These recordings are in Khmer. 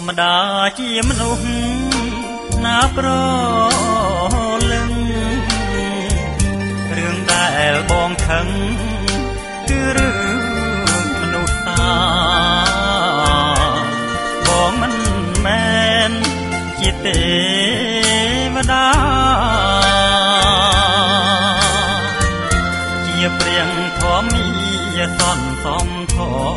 มดาជាមនុស្សណាប្រលឹងរឿងដែលបងខឹងគឺរឿងមនុស្សតាបងមិនមែនជាទេវតាជាព្រាងធម្មយសន្សំធ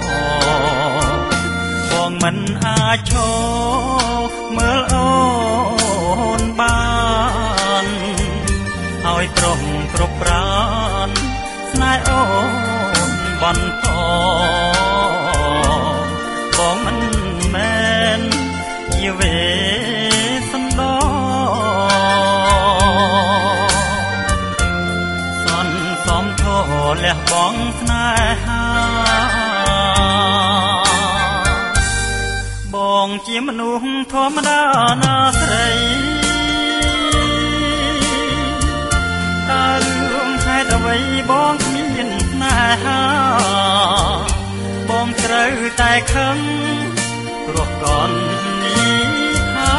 បងមិនអាចឈរមើលអូនបានឲ្យប្រុងគ្រប់ប្រានស្នេហ៍អូនបន្តបងមិនមែនជាវេសន្តរសន្សំធលះបង់ស្នេហាបងជាមនុស្សធម្មតាណាស្រីតើរឿងហេតុអ្វីបងគ្មានស្នេហាបងត្រូវតែខឹងព្រោះកូននេះថា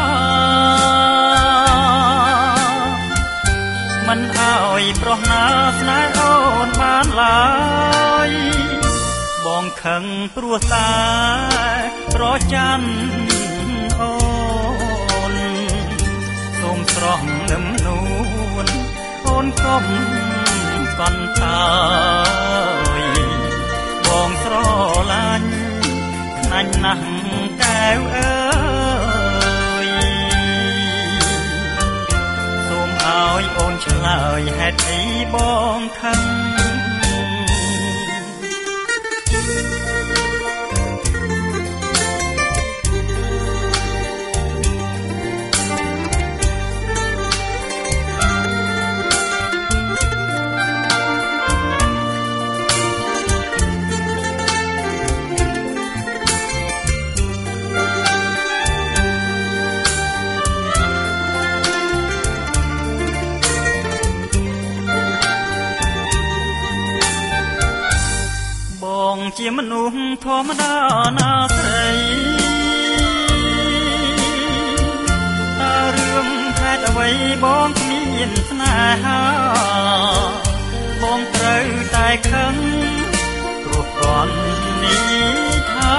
មិនឲ្យប្រុសណាស្នេហ៍អូនបានឡើយបងខឹងព្រោះតែប្រច័ណ្ឌអូនសូមស្រស់នឹមនួនអូនកុំកន្តើយបងស្រឡាញ់ខ្លាញ់ណាស់កែវអើយសូមឲ្យអូនឆ្លើយហេតុអីបងខឹងជាមនុស្សធម្មតាណាស្រីតើរឿងហេតុអ្វីបងគ្មានស្នេហាបងត្រូវតែខឹងព្រោះកូននេះថា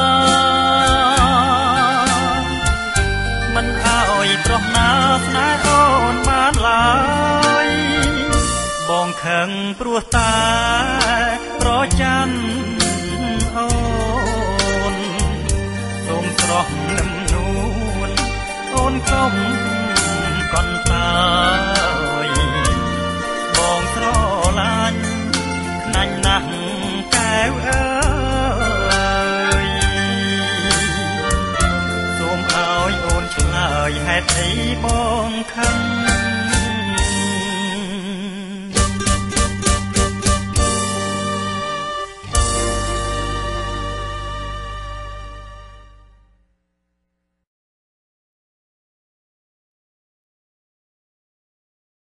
មិនឲ្យប្រុសណាស្នេហ៍អូនបានឡើយបងខឹងព្រោះតែប្រច័ណ្ឌអូនសូមស្រស់នឹមនួនអូនកុំកន្តើយបងស្រឡាញ់ខ្លាញ់ណាស់កែវអើយសូមឲ្យអូនឆ្លើយហេតុអីបងខឹង